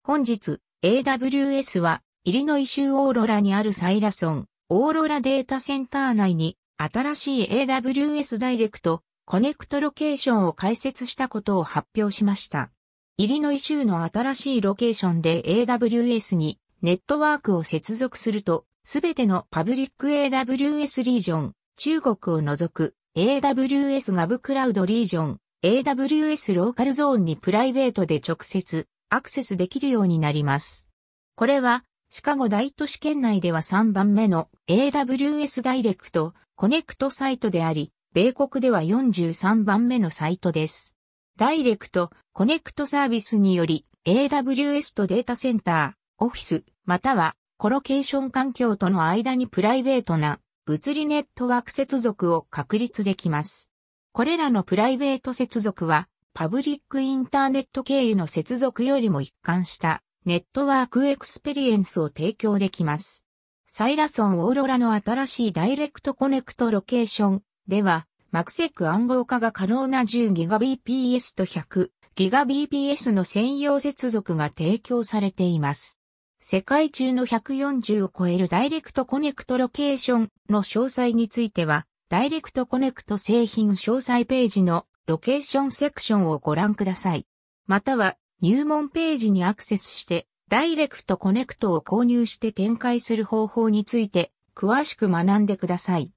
本日、AWS は、イリノイ州オーロラにあるサイラソン、オーロラデータセンター内に、新しい AWS ダイレクト、コネクトロケーションを開設したことを発表しました。イリノイ州の新しいロケーションで AWS にネットワークを接続すると、すべてのパブリック AWS リージョン、中国を除く AWS ガブクラウドリージョン、AWS ローカルゾーンにプライベートで直接アクセスできるようになります。これはシカゴ大都市圏内では3番目の AWS ダイレクトコネクトサイトであり、米国では43番目のサイトです。ダイレクトコネクトサービスにより AWS とデータセンター、オフィス、またはコロケーション環境との間にプライベートな物理ネットワーク接続を確立できます。これらのプライベート接続はパブリックインターネット経由の接続よりも一貫したネットワークエクスペリエンスを提供できます。サイラソンオーロラの新しいダイレクトコネクトロケーションでは MACsec 暗号化が可能な 10GBps と 100GBps の専用接続が提供されています。世界中の140を超えるダイレクトコネクトロケーションの詳細については、ダイレクトコネクト製品詳細ページのロケーションセクションをご覧ください。または入門ページにアクセスしてダイレクトコネクトを購入して展開する方法について詳しく学んでください。